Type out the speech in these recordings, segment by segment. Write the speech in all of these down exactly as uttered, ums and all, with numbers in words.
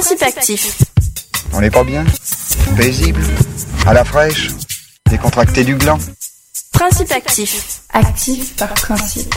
Principe actif. On n'est pas bien? Paisible? À la fraîche? Décontracté du gland? Principe actif. Actif par principe.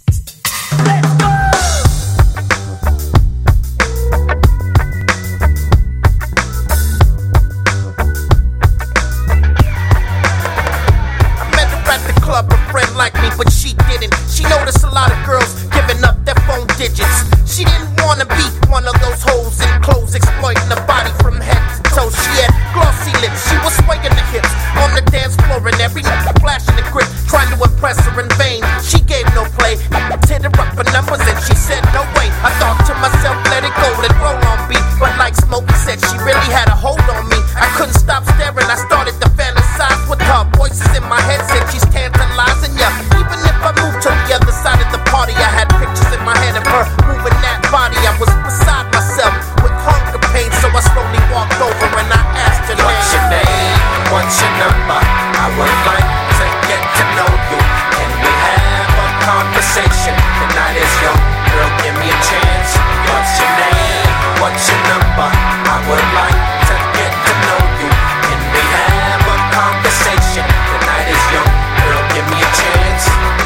Like me, but she didn't. She noticed a lot of girls giving up their phone digits. She didn't wanna be one of those hoes in clothes exploiting the body from head to toe. She had glossy lips, she was swaying the hips on the dance floor, and every night flashing the grip, trying to impress her in vain. She gave no play, hit her up for numbers, and she said no way. I thought to myself, let it go, let it roll on beat. But like Smokey said, she really had a hold on me. I couldn't stop staring, I started to fantasize with her. Voices in my head said she's tantalizing ya. Even if I moved to the other side of the party, I had pictures in my head of her moving that body. I was beside myself with hunger pain, so I slowly walked over and I asked her, what's your name? What's your number? I would like to get to know you. Can we have a conversation? The night is young, girl, give me a chance. What's your name? What's your number? I would like to get to know you. Can we have a conversation? The night is young, girl, give me a chance.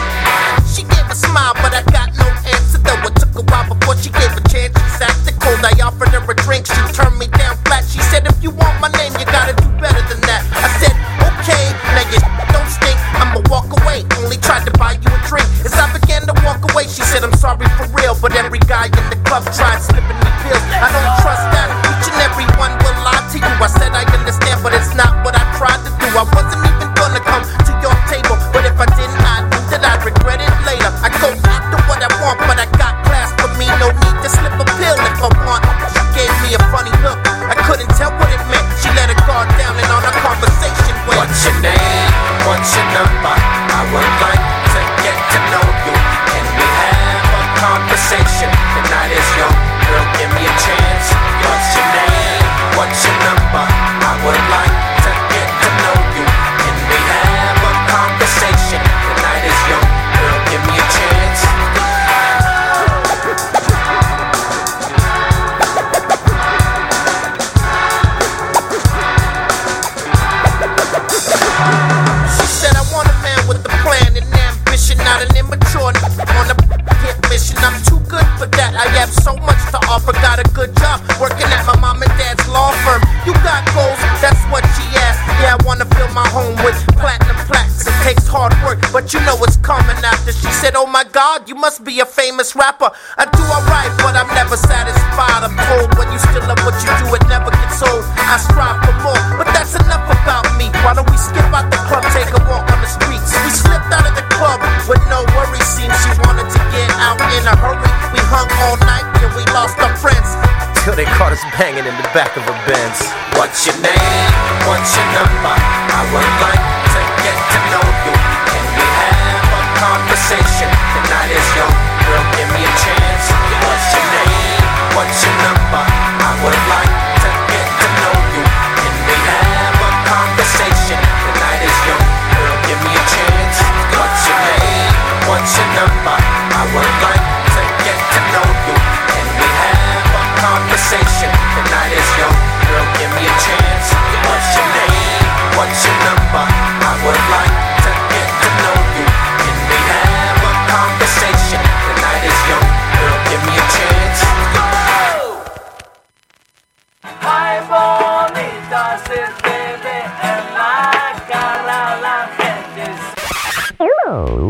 She gave a smile, but I got no answer though. It took a while before she gave a chance. She's acting cold, I offered her a drink. She turned me down flat. She said, if you want my name, you gotta do better than that. I said, okay, now you don't stink, I'ma walk away. Only tried to buy you a drink. As I began to walk away, she said, I'm sorry for real, but every guy in the club tried slipping me pills. I don't trust that, each and every one will lie to you. I said I understand, but it's not what I tried to do. I wasn't even gonna come to your table, but if I didn't, I knew that I'd regret it later. I go after what I want, but I got class for me. No need to slip a pill if I want. She gave me a funny look, I couldn't tell what it meant. She let her guard down and on our conversation went, what's your name? What's your number? I would like to get to know you. Can we have a conversation? The night is young, girl, give me a chance. What's your name? What's your number? I would like to get to know you. Can we have a conversation? The night is young, girl, give me a chance. She said I want a man with a plan and ambition, not an immature on a hit mission. I'm too good for that. I have so much to offer. Got a good job working at my mom and dad's law firm. You got goals, that's what she asked. Yeah, I wanna fill my home with platinum plaques. It takes hard work, but you know it's coming after. She said, oh my God, you must be a famous rapper. I do alright, but I'm never satisfied. I'm told when you still love what you do, it never gets old. I strive for more, but that's enough about me. Why don't we skip out the club, take a walk on the streets? We slipped out of the club with no worries. Seems she wanted to get out in a hurry. We hung all night and we lost our friends till they caught us banging in the back of a Benz. What's your name? What's your number? I would like to get to know you. Can we have a conversation? The night is young, girl, give me a chance. What's your name? What's your number? I would like to get to know you. Can we have a conversation? The night is young, girl, give me a chance. What's your name? What's your number? I would like to get to know you. Can we have a conversation? The night is young, girl, give me a chance. What's your name? What's your number? I would like to get to know you. Can we have a conversation? The night is young, girl, give me a chance. Ay, bonita, se te ve en la cara la gente. Hello.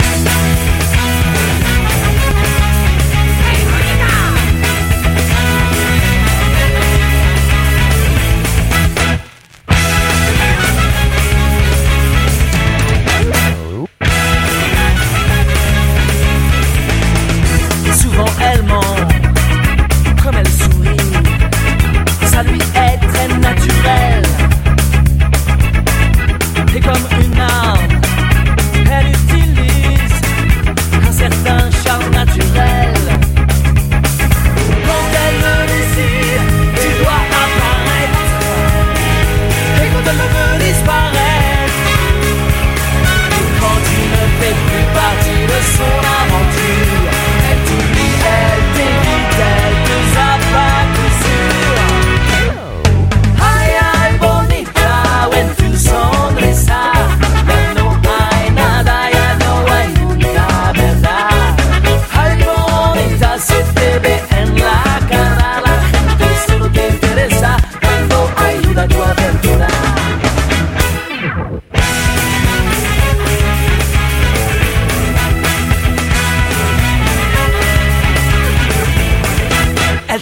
Souvent elle ment, comme elle sourit, ça lui est très naturel.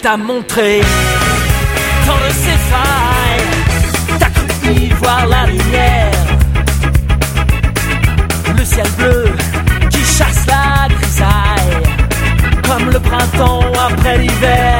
t'a montré tant de ses failles. T'as cru y voir la lumière, le ciel bleu qui chasse la grisaille, comme le printemps après l'hiver.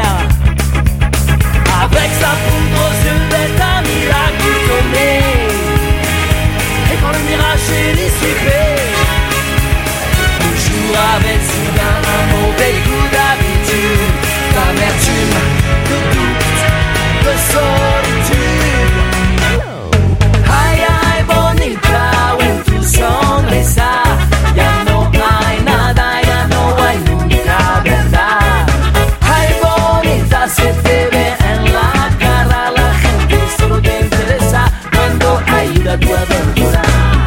Avec sa poudre aux yeux bête, un miracle donné. Et quand le mirage est dissipé, toujours avec soudain un mauvais coup d'habitude, d'amertume, de doute, de solitude. Ay, ay, bonita, when tu sonrisa, ya no hay nada, ya no hay nunca verdad. Ay, bonita, se te ve en la cara, la gente solo te interesa cuando ayuda a tu aventura.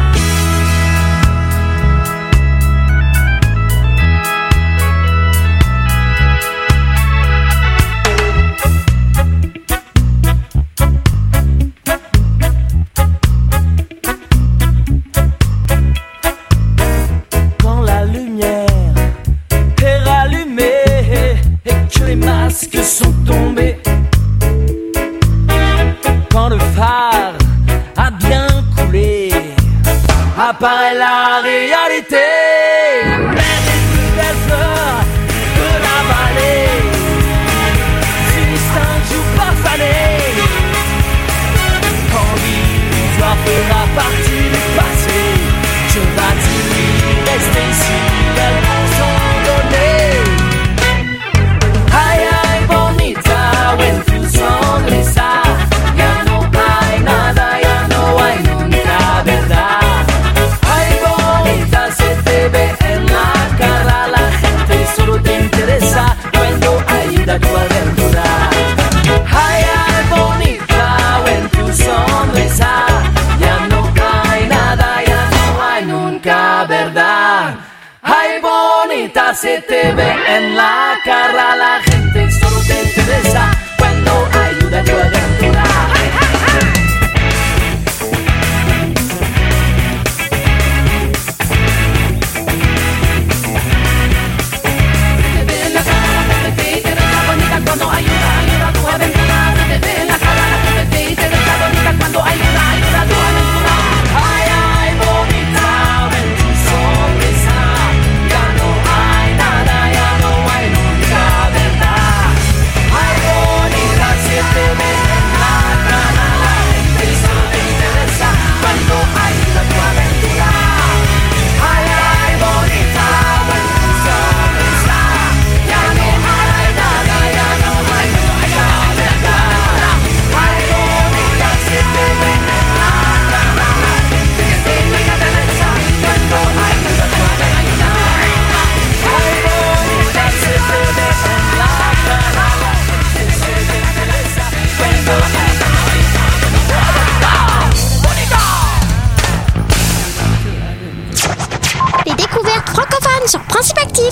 Que sont tombés, quand le phare a bien coulé, apparaît la réalité. Mais les plus belles fleurs de la vallée finissent un jour par faner, quand l'illusoire fera partie du passé. Je vas-tu rester si belle pour s'en donner? When tu sonrisa, ya no hay nada, ya no hay nunca verdad. Ay, bonita, se te ve en la cara, la gente solo te interesa cuando ayuda a tu aventura. Ay, ay, bonita, when tu sonrisa, ya no hay nada, ya no hay nunca verdad. Ay, bonita, se te ve en la cara, la gente solo te interesa cuando ayuda a tu aventura. Se te ve en la cara, la gente te interesa bonita cuando ayuda, ayuda a tu aventura. Se te ve en la cara, la gente te interesa bonita cuando ayuda, ayuda a tu aventura. Ay, ay, bonita, ven tu sonrisa, ya no hay nada, ya no hay nunca verdad. Ay, bonita, se te ve en la cara, la gente solo te interesa cuando ayuda a tu aventura. Ay, ay, bonita, ven tu sonrisa, ya no hay nada, ya no hay nunca verdad. Ay, bonita, se te ve en la cara, la gente te interesa cuando ayuda a tu aventura. Ay, bonita, se te ve en la cara, la gente te interesa cuando ayuda a tu aventura. Les découvertes francophones sur Principe Actif.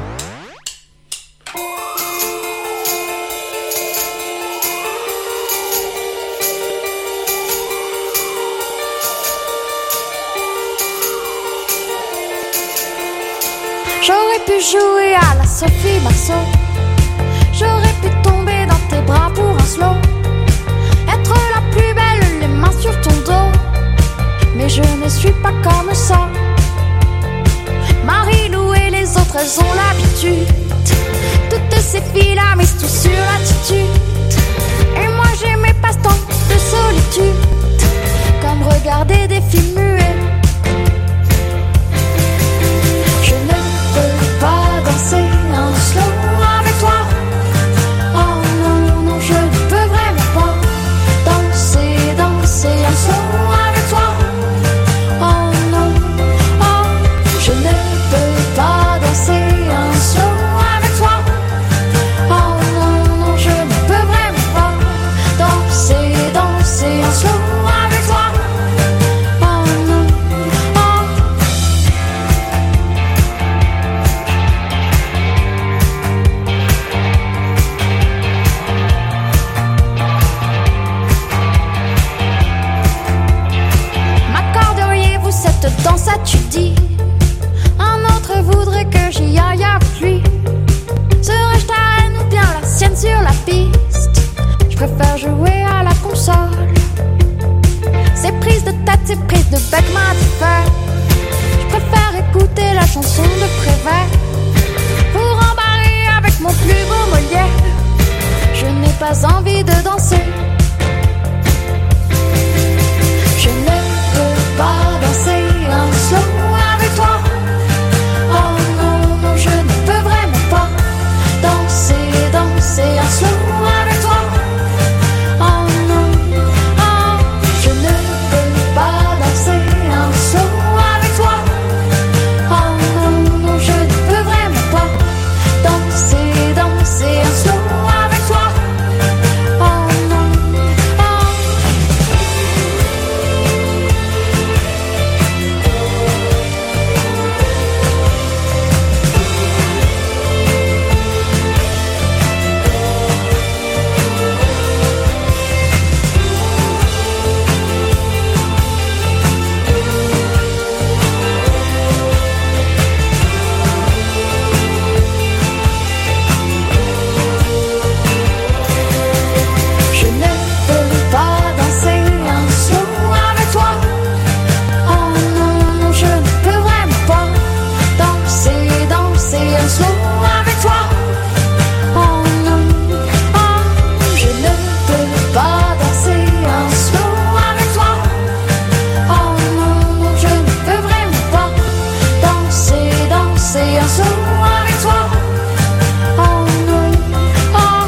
J'aurais pu jouer à la Sophie Marceau. J'aurais pu tomber dans tes bras pour un slow. Être la plus belle, les mains sur ton dos. Mais je ne suis pas comme ça. Marie-Lou et les autres, elles ont l'habitude. Toutes ces filles-là misent tout sur l'attitude. Et moi j'ai mes passe-temps de solitude, comme regarder des films muets. Je ne peux pas danser un slow. pas envie de danser. Je ne peux pas danser un slow avec toi. Oh non, non, je ne peux vraiment pas danser, danser un slow avec toi. Oh non, oh, je ne peux pas danser un slow avec toi. Oh non, non, je ne peux vraiment pas danser, danser un slow avec toi. Oh non, oh. Je ne peux pas danser un slow avec toi. Oh non, non, je ne peux vraiment pas danser, danser un slow avec toi. Oh non, oh, je ne peux pas danser un slow avec toi. Oh non, non, je ne peux vraiment pas danser, danser un slow avec toi. Oh non, oh.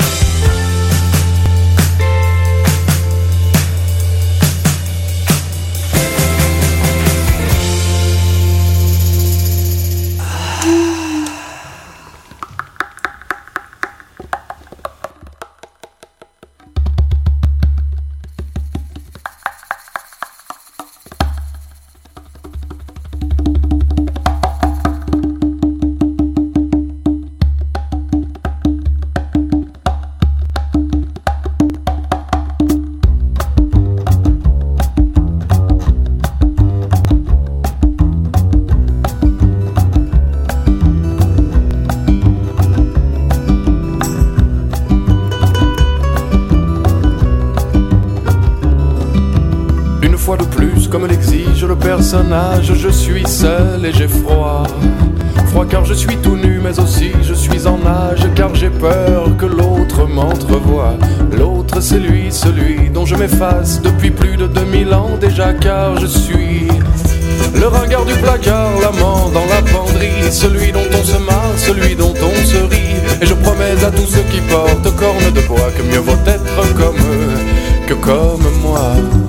Une fois de plus, comme l'exige le personnage, je suis seul et j'ai froid. Froid car je suis tout nu, mais aussi je suis en nage, car j'ai peur que l'autre m'entrevoie. L'autre c'est lui, celui dont je m'efface depuis plus de deux mille ans déjà, car je suis le ringard du placard, l'amant dans la penderie, celui dont on se marre, celui dont on se rit. Et je promets à tous ceux qui portent cornes de bois que mieux vaut être comme eux que comme moi.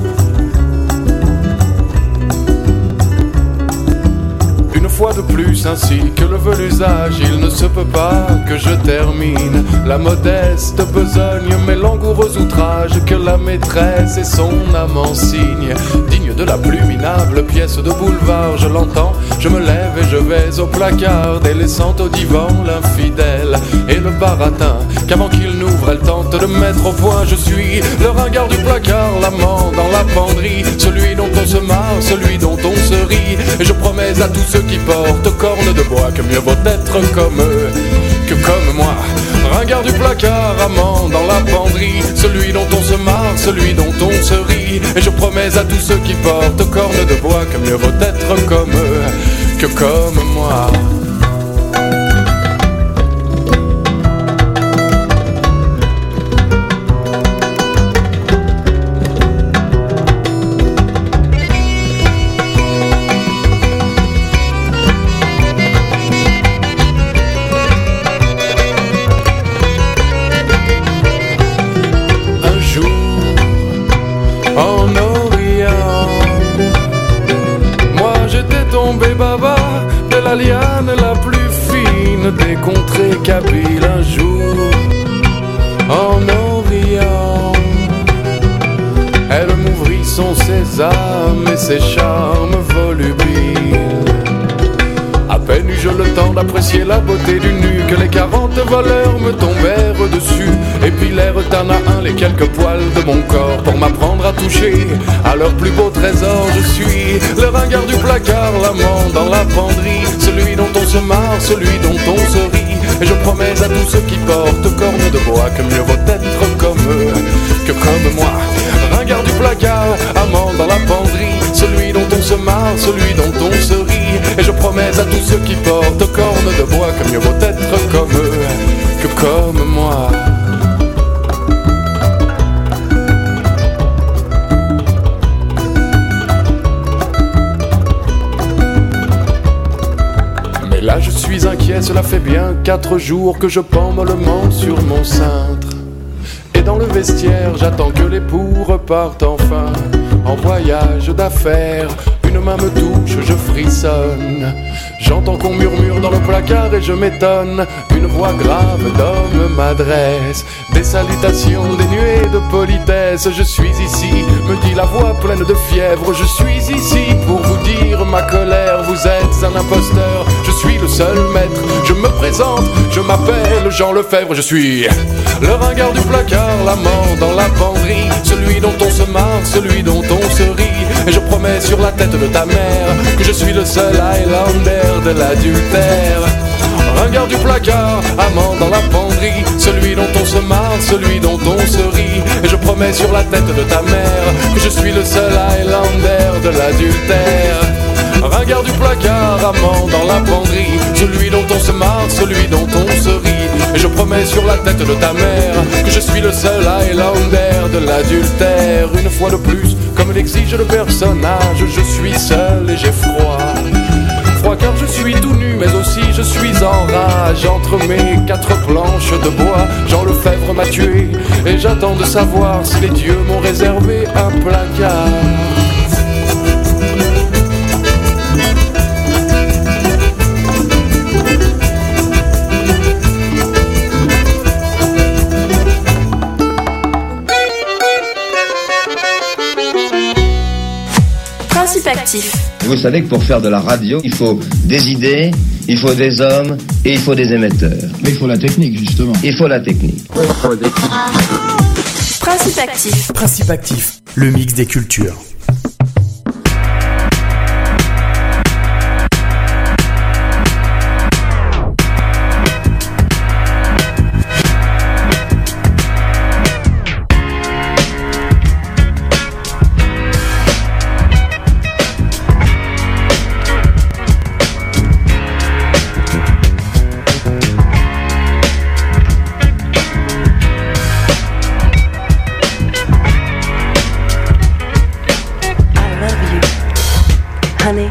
Une fois de plus, ainsi que le veut l'usage, il ne se peut pas que je termine la modeste besogne, mes langoureux outrages que la maîtresse et son amant signe. Digne de la plus minable pièce de boulevard, je l'entends, je me lève et je vais au placard, délaissant au divan l'infidèle et le baratin, qu'avant qu'il n'ouvre elle tente de mettre au point. Je suis le ringard du placard, l'amant dans la penderie, celui dont on se marre, celui dont on se rit. Et je promets à tous ceux qui portent cornes de bois que mieux vaut être comme eux que comme moi. Ringard du placard, amant dans la penderie, celui dont on se marre, celui dont on se rit. Et je promets à tous ceux qui portent cornes de bois que mieux vaut être comme eux que comme moi. La liane la plus fine des contrées kabyles, un jour en Orient, elle m'ouvrit son sésame et ses charmes volubiles. À peine eus-je le temps d'apprécier la beauté du nu que les quarante voleurs me tombèrent dessus, épilèrent un à un les quelques poils de mon corps pour m'apprendre à toucher à leur plus beau trésor. Je suis le ringard du placard, l'amant dans la penderie, celui dont on se marre, celui dont on se rit. Et je promets à tous ceux qui portent cornes de bois que mieux vaut être comme eux que comme moi. Ringard du placard, amant dans la penderie, celui dont on se marre, celui dont on se rit. Et je promets à tous ceux qui portent cornes de bois que mieux vaut être comme eux que comme moi. cela fait bien quatre jours que je pends mollement sur mon cintre. Et dans le vestiaire, j'attends que l'époux reparte enfin en voyage d'affaires. Une main me touche, je frissonne. J'entends qu'on murmure dans le placard et je m'étonne. Une voix grave d'homme m'adresse des salutations dénuées de politesse. Je suis ici, me dit la voix pleine de fièvre. Je suis ici pour vous dire ma colère. Vous êtes un imposteur, je suis le seul maître. Je me présente, je m'appelle Jean Lefebvre. Je suis le ringard du placard, l'amant dans la penderie, celui dont on se marre, celui dont on se rit. Et je promets sur la tête de ta mère que je suis le seul Highlander de l'adultère. Ringard du placard, amant dans la penderie, celui dont on se marre, celui dont on se rit. Et je promets sur la tête de ta mère que je suis le seul Highlander de l'adultère. Ringard du placard, amant dans la penderie, celui dont on se marre, celui dont on se rit. Et je promets sur la tête de ta mère que je suis le seul Highlander de l'adultère. Une fois de plus, comme l'exige le personnage, je suis seul et j'ai froid. Froid car je suis tout nu, mais aussi je suis en rage. Entre mes quatre planches de bois, Jean Lefebvre m'a tué. Et j'attends de savoir si les dieux m'ont réservé un placard. Principe actif. Vous savez que pour faire de la radio, il faut des idées, il faut des hommes et il faut des émetteurs. Mais il faut la technique, justement. Il faut la technique. Principe actif. Principe actif, le mix des cultures. Honey.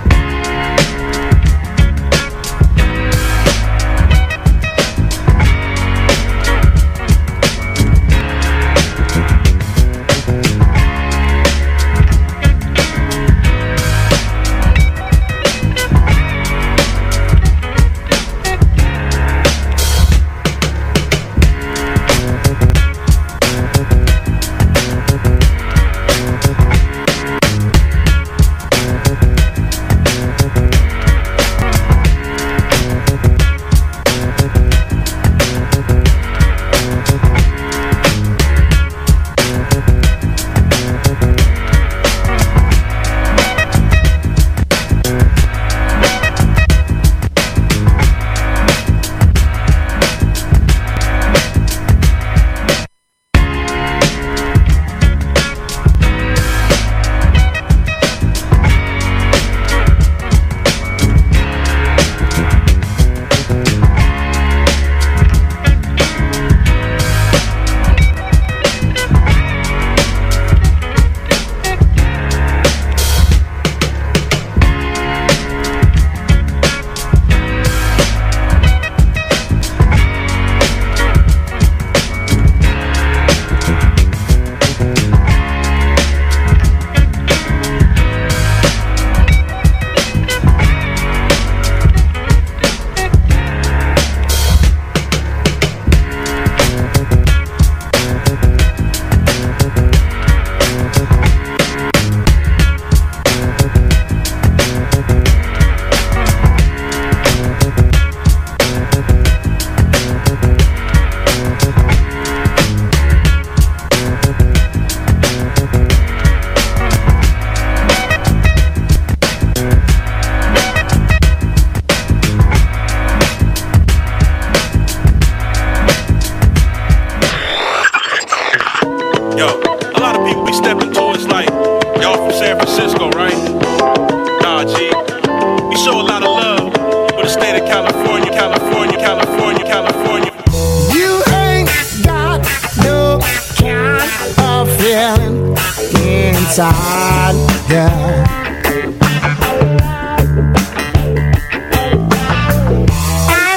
inside, yeah. I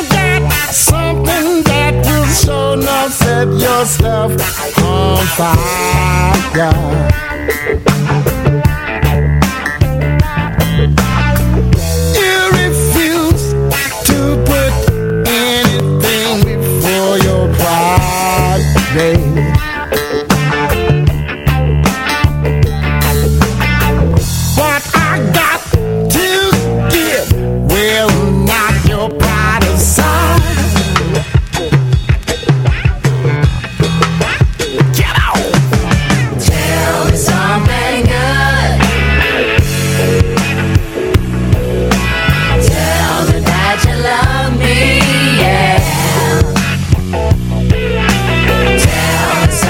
stuff on fire. You refuse to put anything before your pride, babe.